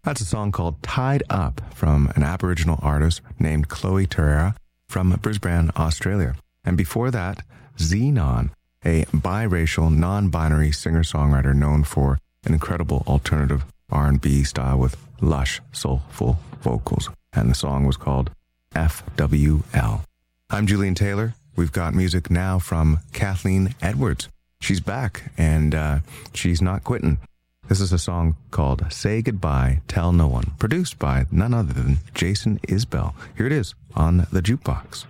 That's a song called Tied Up from an Aboriginal artist named Chloe Terrera from Brisbane, Australia. And before that, Xenon, a biracial, non-binary singer-songwriter known for an incredible alternative R&B style with lush, soulful vocals. And the song was called FWL. I'm Julian Taylor. We've got music now from Kathleen Edwards. She's back, and she's not quitting. This is a song called Say Goodbye, Tell No One, produced by none other than Jason Isbell. Here it is on the Jukebox.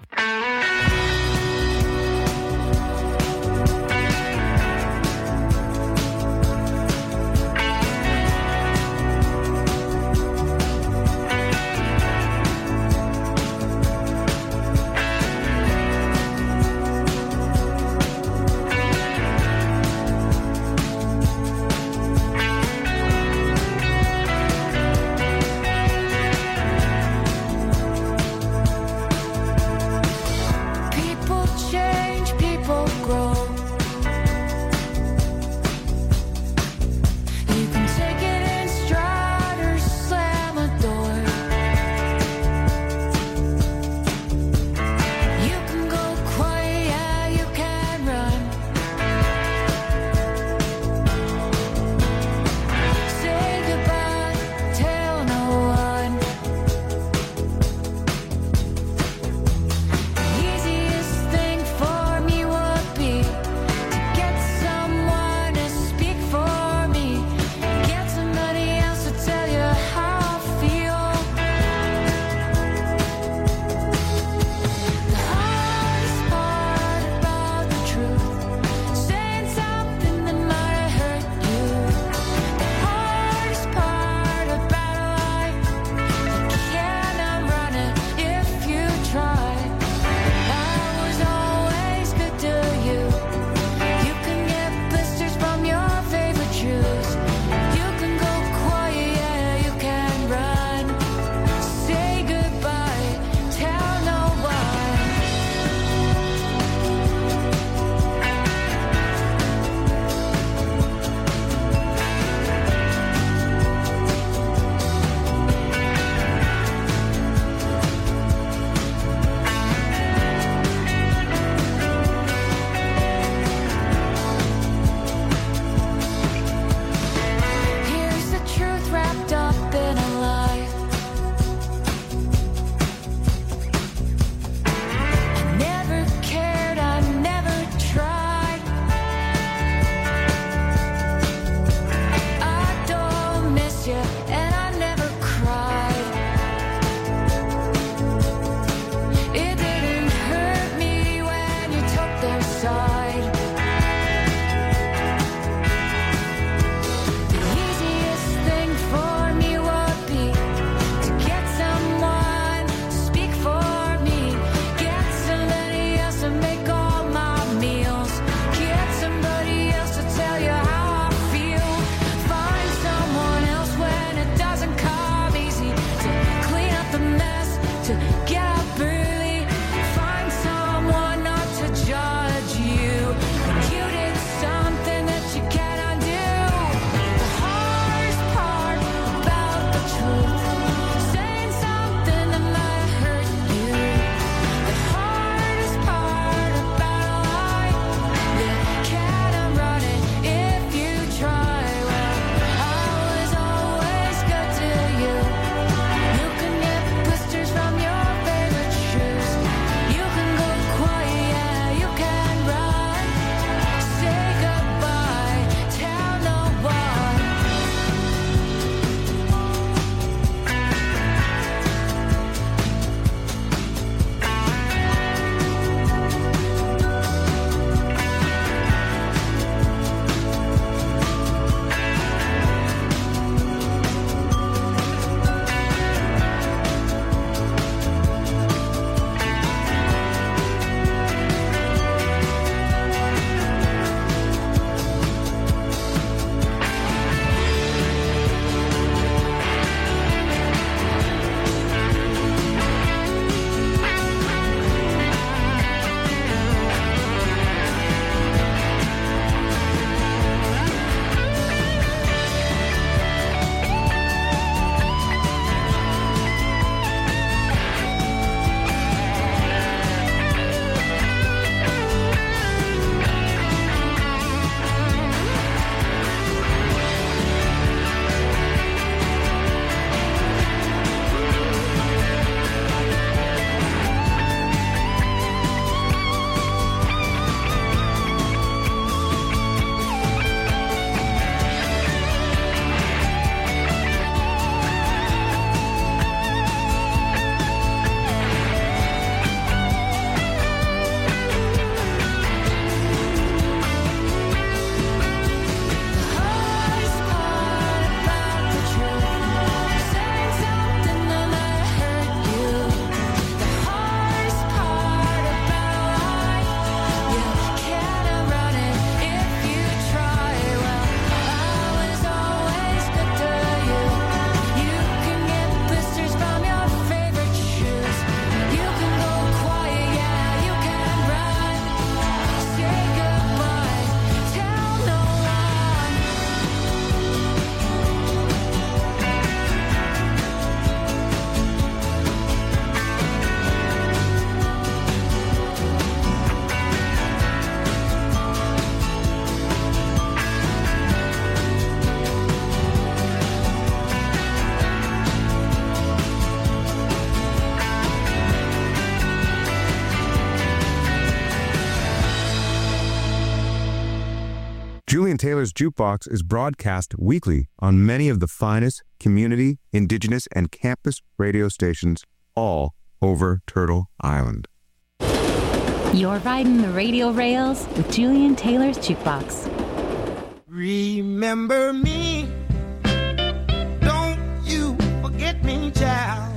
Julian Taylor's Jukebox is broadcast weekly on many of the finest community, indigenous, and campus radio stations all over Turtle Island. You're riding the radio rails with Julian Taylor's Jukebox. Remember me, don't you forget me, child.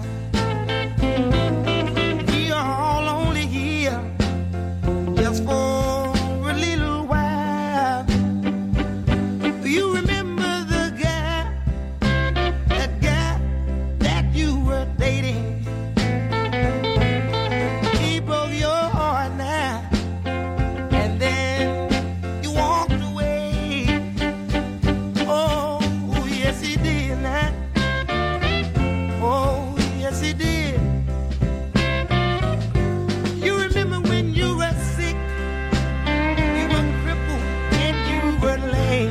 We are all only here just for a little while. Do you remember the guy that you were dating? He broke your heart now, and then you walked away. Oh, yes he did now. Oh, yes he did. You remember when you were sick, you were crippled and you were lame.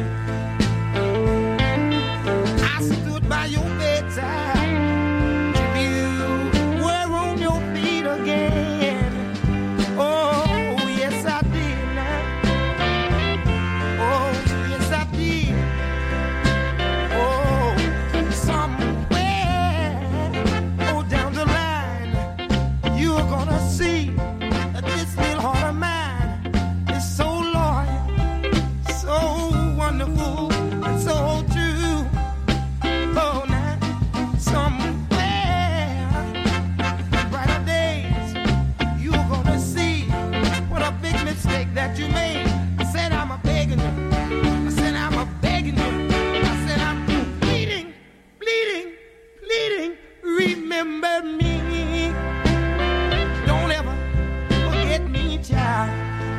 I stood by your bedside till you were on your feet again. Oh, yes I did now. Oh, yes I did. Oh, somewhere, oh, down the line, you're gonna see that this little heart of mine is so loyal, so wonderful, and so true. Oh, now, somewhere, brighter days, you're gonna see what a big mistake that you made. I said I'm a begging you. I said I'm a begging you. I said I'm pleading, pleading, pleading. Remember me. Don't ever forget me, child.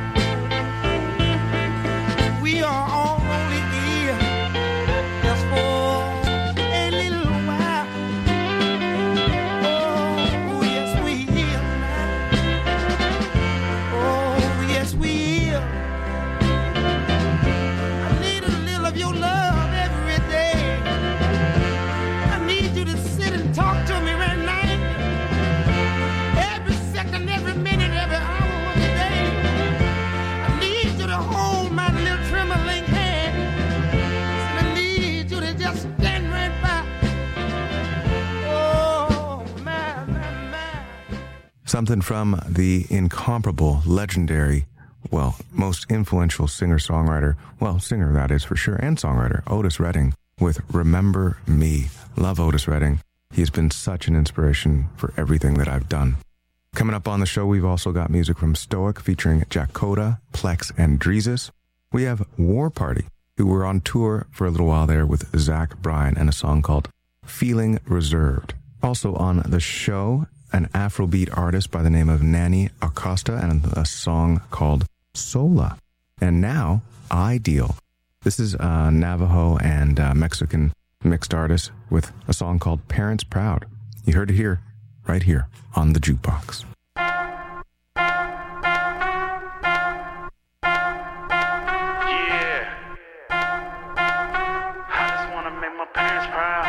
We are all only here just for a little while. Oh, yes we will now. Oh, yes we will. I need a little of your love every day. I need you to sit and talk to me right now. Every second, every minute, every hour of the day. I need you to hold my little trembling hand. And I need you to just stand right by. Oh, my, my, my. Something from the incomparable, legendary, well, most influential singer-songwriter, well, singer that is for sure, and songwriter, Otis Redding, with Remember Me. Love Otis Redding. He's been such an inspiration for everything that I've done. Coming up on the show, we've also got music from Stoic featuring Jacoda, Plex, and Dreezus. We have War Party, who were on tour for a little while there with Zach Bryan and a song called Feeling Reserved. Also on the show, an Afrobeat artist by the name of Nani Acosta and a song called Sola. And now, Ideal. This is a Navajo and Mexican mixed artist with a song called Parents Proud. You heard it here, right here on the Jukebox. Yeah. I just wanna make my parents proud.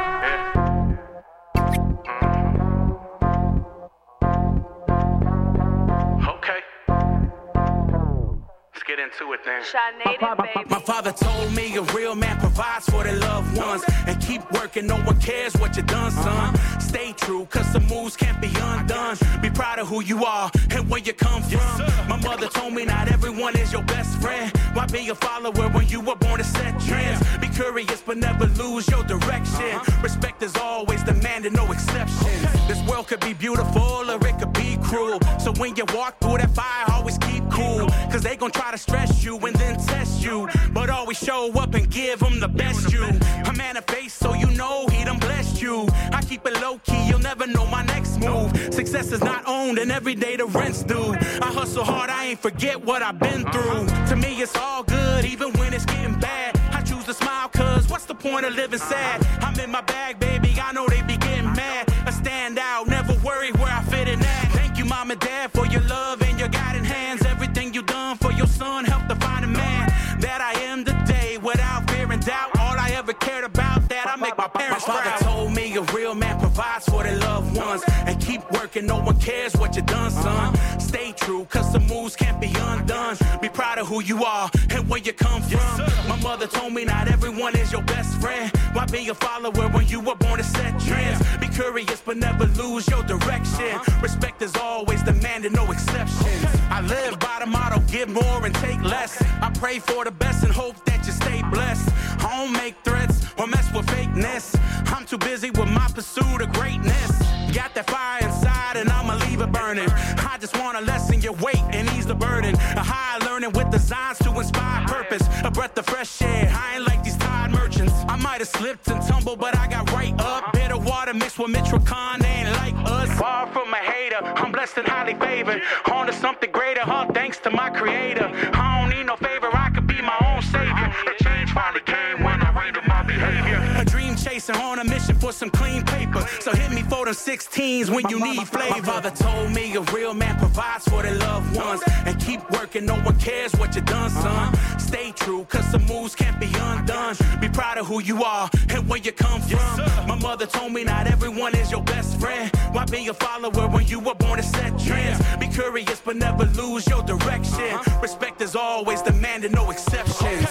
Yeah. Okay. Let's get into it then. My father told me a real man provides for their loved ones. And keep working, no one cares what you done, son. Stay true, cause some moves can't be undone. Be proud of who you are and where you come from. My mother told me not everyone is your best friend. Why be a follower when you were born to set trends? Be curious but never lose your direction. Respect is always demanded, no exceptions. This world could be beautiful or it could be cruel. So when you walk through that fire, always keep cool. Cause they gon' try to stress you and then test you. But always show up and give them the best you. A man of faith, so you know he done blessed you. I keep it low key, you'll never know my next move. Success is not owned and every day the rent's due. I hustle hard, I ain't forget what I've been through. To me it's all good, even when it's getting bad. I choose to smile cause what's the point of living sad? I'm in my bag, baby, I know they be getting mad. I stand out, never worry where I fit in at. Thank you mom and dad for your love and your guiding hands. Everything you done for your son helped to find a man that I am today without fear and doubt. All I ever cared about that I make my parents proud. My father told me a a real man provides for their loved ones. And keep working, no one cares what you done, son. Stay true, cause the moves can't be undone. Be proud of who you are and where you come from. My mother told me not everyone is your best friend. Why be a follower when you were born to set trends? Be curious but never lose your direction. Respect is always demanded, no exceptions. I live by the motto, give more and take less. I pray for the best and hope that you stay blessed. I don't make threats or mess with fakeness. I'm too busy with my pursuit of greatness. Got that fire inside and I'ma leave it burning. I just wanna lessen your weight and ease the burden. A high learning with designs to inspire purpose. A breath of fresh air, I ain't like these tired merchants. I might have slipped and tumbled, but I got right up. Bitter water mixed with Michoacan, they ain't like us. Far from a hater, I'm blessed and highly favored. On to something greater, all thanks to my creator. I don't need no favor, I could be my own savior. The change finally came when I rated my behavior. A dream chaser on a mission for some clean paper. So hit me for them 16s when you need flavor. My father told me a real man provides for their loved ones. And keep working, no one cares what you done, son. Stay true, cause the moves can't be undone. Be proud of who you are and where you come from. My mother told me not everyone is your best friend. Why be a follower when you were born to set trends? Be curious but never lose your direction. Respect is always demanded, no exceptions.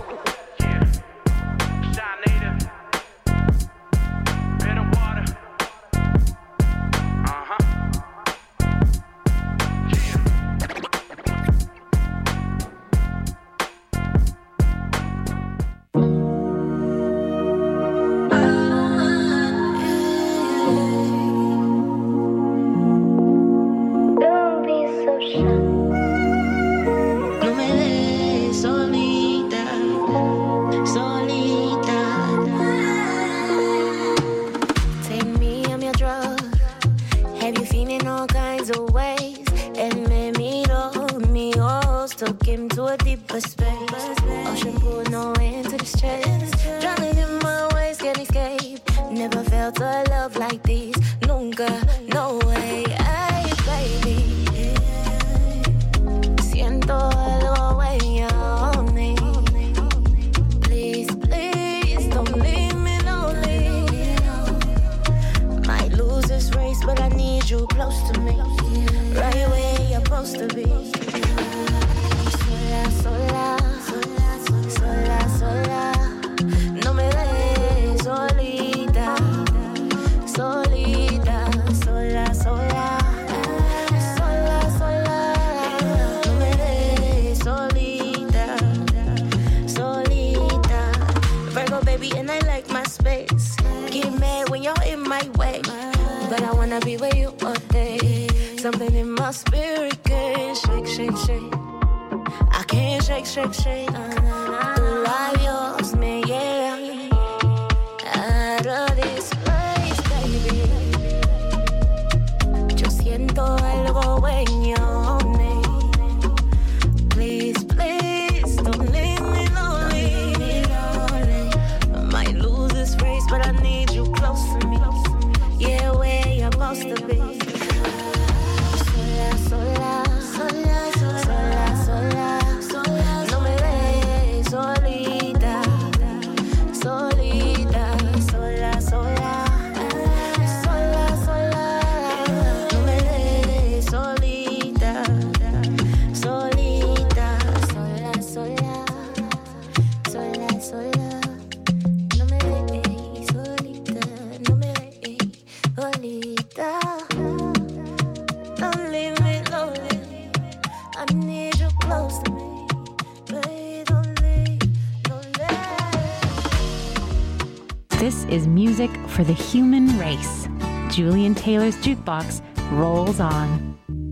This is music for the human race. Julian Taylor's Jukebox rolls on.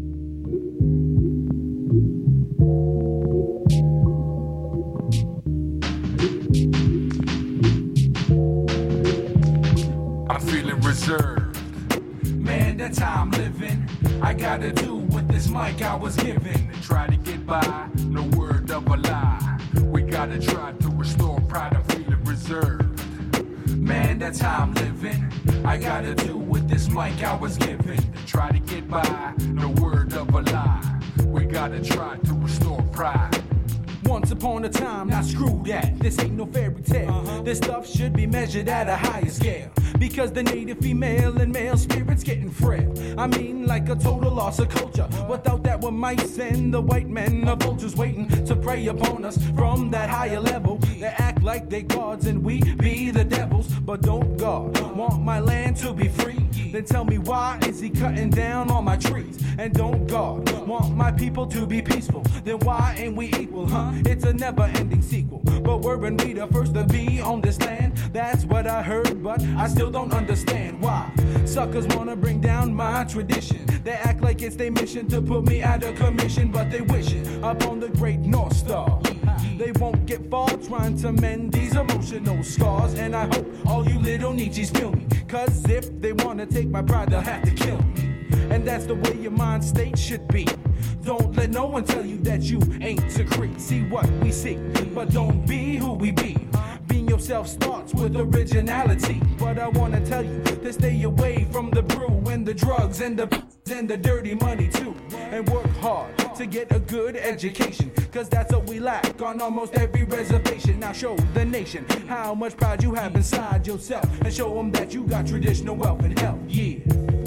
I'm feeling reserved. Man, that's how I'm living. I gotta do with this mic I was given. And try to get by, no word of a lie. We gotta try to restore pride. I'm feeling reserved. Man, that's how I'm living. I gotta do with this mic I was given. To try to get by, no word of a lie. We gotta try to restore pride. Once upon a time, now screw that. This ain't no fairy tale. This stuff should be measured at a higher scale. because the native female and male spirits getting frail. I mean, like a total loss of culture. Without that, we might send the white men of vultures waiting to prey upon us from that higher level. They act like they gods and we be the devils. But don't God want my land to be free? Then tell me, why is he cutting down all my trees? And don't God want my people to be peaceful? Then why ain't we equal, huh? It's a never-ending sequel. But weren't we the first to be on this land? That's what I heard, but I still don't understand why suckers wanna bring down my tradition. They act like it's their mission to put me out of commission, but they wishing upon the great North Star. They won't get far trying to mend these emotional scars. And I hope all you little Nietzsche's feel me, cause if they wanna take my pride, they'll have to kill me. And that's the way your mind state should be. Don't let no one tell you that you ain't secret. See what we see, but don't be who we be. Being yourself starts with originality. But I wanna tell you to stay away from the brew and the drugs and the dirty money too. And work hard to get a good education, cause that's what we lack on almost every reservation. Now show the nation how much pride you have inside yourself, and show them that you got traditional wealth and health, yeah.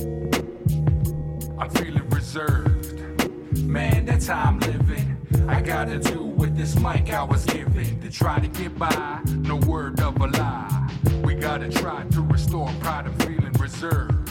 I'm feeling reserved, man, that's how I'm living. I gotta do with this mic I was given to try to get by, no word of a lie. We gotta try to restore pride, I'm feeling reserved,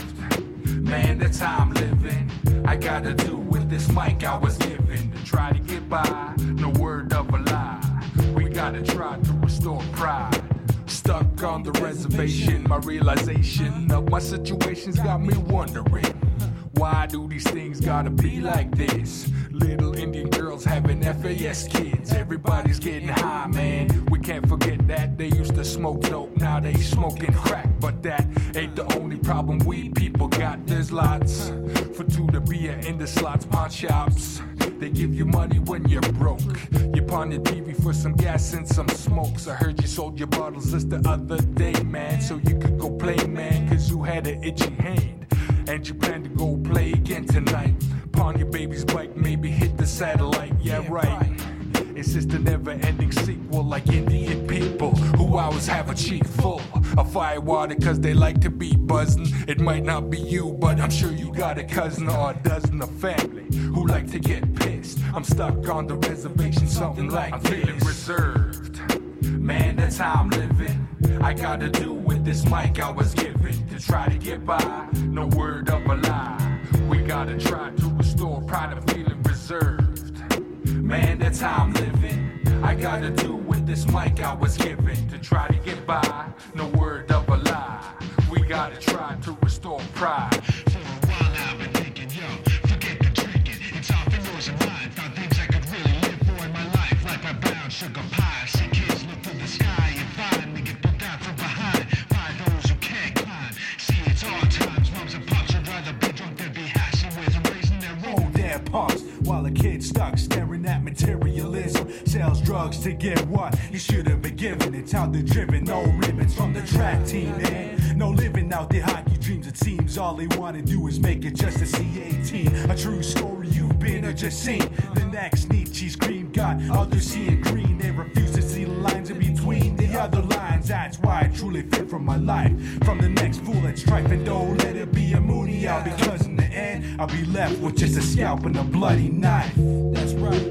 man, that's how I'm living. I gotta do with this mic I was given to try to get by, no word of a lie. We gotta try to restore pride. Stuck on the reservation, my realization of my situation's got me wondering, why do these things gotta be like this? Little Indian girls having FAS kids. Everybody's getting high, man. We can't forget that. They used to smoke dope, now they smoking crack. But that ain't the only problem we people got. There's lots for two to beer in the slots, pawn shops. They give you money when you're broke. You pawn your TV for some gas and some smokes. I heard you sold your bottles just the other day, man, so you could go play, man, cause you had an itchy hand. And you plan to go play again tonight. Pawn your baby's bike, maybe hit the satellite, yeah right. It's just a never-ending sequel like Indian people who always have a cheek full of firewater cause they like to be buzzing. It might not be you, but I'm sure you got a cousin or a dozen of family who like to get pissed. I'm stuck on the reservation, something like I'm feeling reserved, man, that's how I'm living. I gotta do with this mic I was given to try to get by, no word of a lie. We gotta try to restore pride, I'm feeling reserved, man, that's how I'm living. I gotta do with this mic I was given to try to get by, no word of a lie. We gotta try to restore pride. For a while now I've been thinking, yo, forget the drinking. It's all for yours and mine. Found things I could really live for in my life, like my brown sugar pie. See kids look to the sky and find me get put down from behind. Find those who can't climb. See, it's all times. Moms and pops would rather be drunk than be hassling with raising their own damn punks. While a kid stuck staring at materialism, sells drugs to get what he should have been given. It's how they're driven, no limits from the track team, man. No living out their hockey dreams. It seems all they want to do is make it just to see 18. A true story you've been or just seen. The next Nietzsche's green got others seeing green. They refuse to see the lines in between the other lines. That's why I truly fit from my life. From the next fool that's striping, don't let it be a moody out, because in the end I'll be left with just a scalp and a bloody knife. That's right.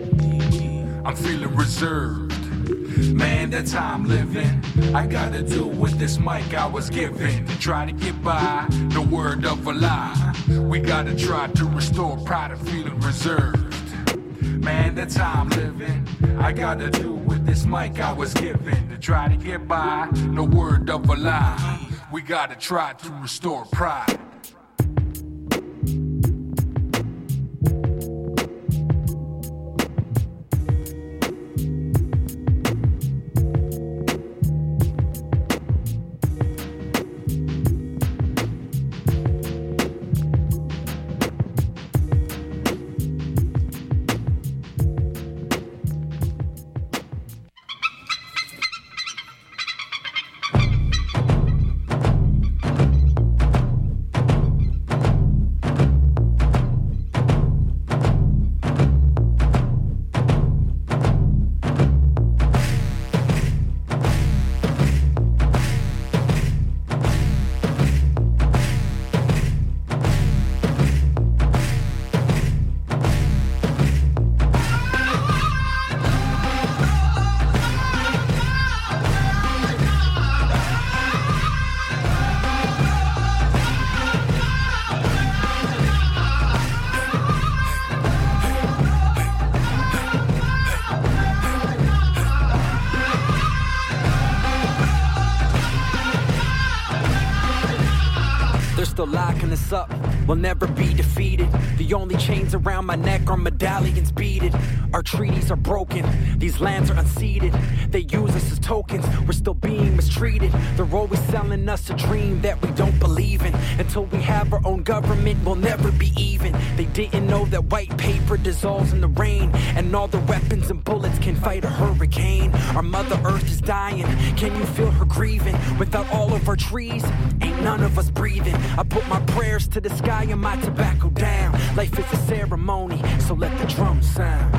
I'm feeling reserved, man, that's how I'm living. I gotta do with this mic I was given to try to get by, no word of a lie. We gotta try to restore pride, I'm feeling reserved, man, that's how I'm living. I gotta do with this mic I was given to try to get by, no word of a lie. We gotta try to restore pride. They're still locking us up, we'll never be defeated. The only chains around my neck are medallions beaded. Our treaties are broken, these lands are unceded. They use us as tokens, we're still being mistreated. They're always selling us a dream that we don't believe in. Until we have our own government, we'll never be even. They didn't know that white paper dissolves in the rain, and all the weapons and bullets can fight a hurricane. Our Mother Earth is dying, can you feel her grieving? Without all of our trees, ain't none of us breathing. I put my prayers to the sky and my tobacco down. Life is a ceremony, so let the drums sound.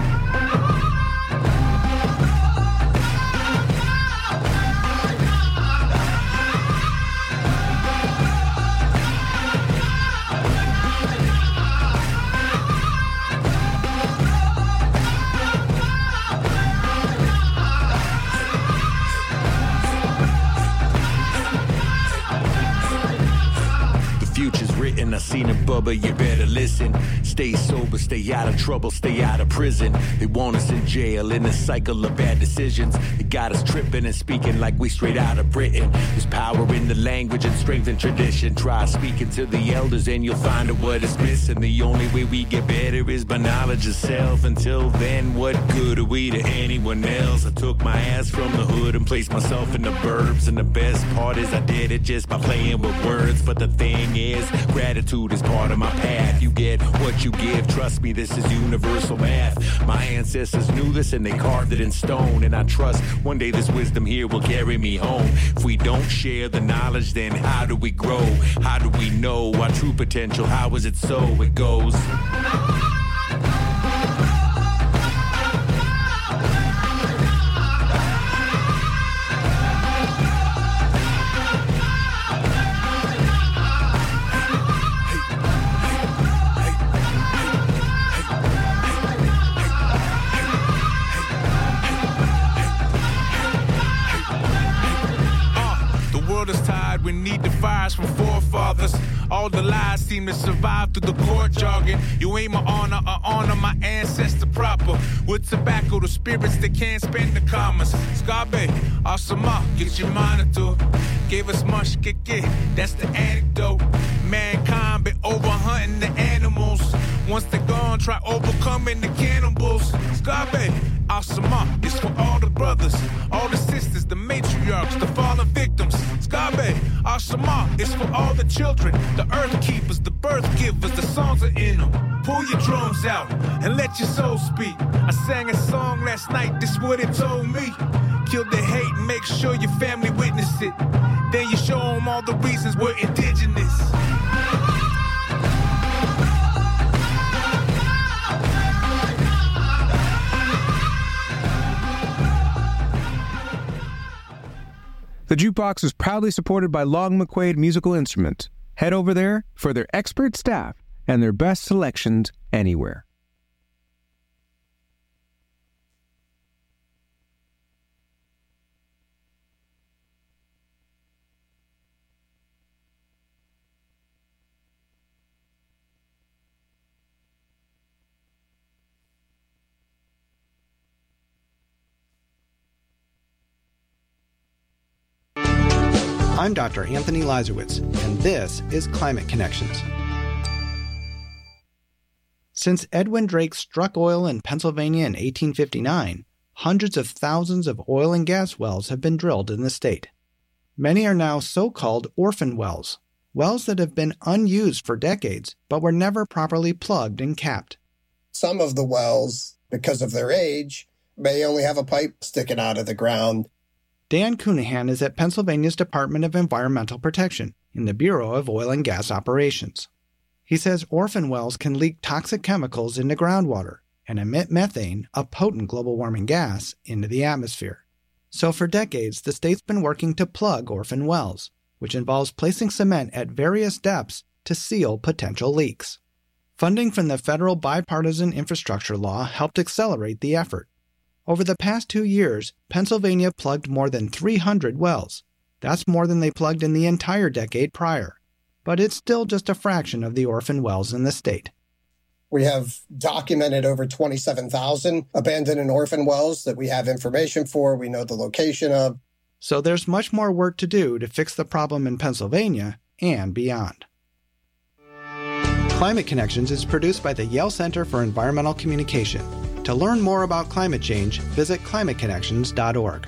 I seen it, Bubba, you better listen. Stay sober, stay out of trouble, stay out of prison. They want us in jail in a cycle of bad decisions. They got us tripping and speaking like we straight out of Britain. There's power in the language and strength and tradition. Try speaking to the elders and you'll find out what is missing. The only way we get better is by knowledge of self. Until then, what good are we to anyone else? I took my ass from the hood and placed myself in the burbs. And the best part is I did it just by playing with words. But the thing is, gratitude is part of my path. You get what you give, trust me, this is universal math. My ancestors knew this and they carved it in stone. And I trust one day this wisdom here will carry me home. If we don't share the knowledge, then how do we grow? How do we know our true potential? How is it so? It goes... We need the fires from forefathers. All the lies seem to survive through the court jargon. You ain't my honor, I honor my ancestor proper. With tobacco, the spirits that can't spend the commas. Scarbe, Asama, get your monitor. Gave us much, get, that's the anecdote. Mankind been over hunting the animals. Once they're gone, try overcoming the cannibals. Scarbe, Asama, it's for all the brothers, all the sisters, the matriarchs, the fallen victims. Scarbe, Asama, it's for all the children, the earth keepers, the birth givers, the songs are in them. Pull your drums out and let your soul speak. I sang a song last night, this what it told me. Kill the hate and make sure your family witness it. Then you show them all the reasons we're indigenous. The Jukebox is proudly supported by Long McQuaid Musical Instruments. Head over there for their expert staff and their best selections anywhere. I'm Dr. Anthony Lazarowitz, and this is Climate Connections. Since Edwin Drake struck oil in Pennsylvania in 1859, hundreds of thousands of oil and gas wells have been drilled in the state. Many are now so-called orphan wells, wells that have been unused for decades but were never properly plugged and capped. Some of the wells, because of their age, may only have a pipe sticking out of the ground. Dan Cunahan is at Pennsylvania's Department of Environmental Protection in the Bureau of Oil and Gas Operations. He says orphan wells can leak toxic chemicals into groundwater and emit methane, a potent global warming gas, into the atmosphere. So for decades, the state's been working to plug orphan wells, which involves placing cement at various depths to seal potential leaks. Funding from the federal bipartisan infrastructure law helped accelerate the effort. Over the past 2 years, Pennsylvania plugged more than 300 wells. That's more than they plugged in the entire decade prior. But it's still just a fraction of the orphan wells in the state. We have documented over 27,000 abandoned and orphan wells that we have information for, we know the location of. So there's much more work to do to fix the problem in Pennsylvania and beyond. Climate Connections is produced by the Yale Center for Environmental Communication. To learn more about climate change, visit climateconnections.org.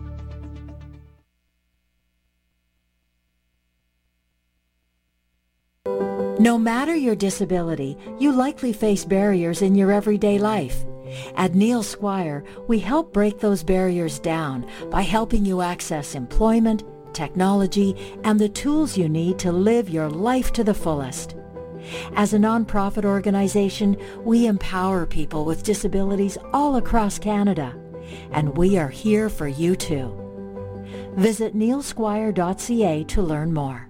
No matter your disability, you likely face barriers in your everyday life. At Neil Squire, we help break those barriers down by helping you access employment, technology, and the tools you need to live your life to the fullest. As a nonprofit organization, we empower people with disabilities all across Canada, and we are here for you too. Visit neilsquire.ca to learn more.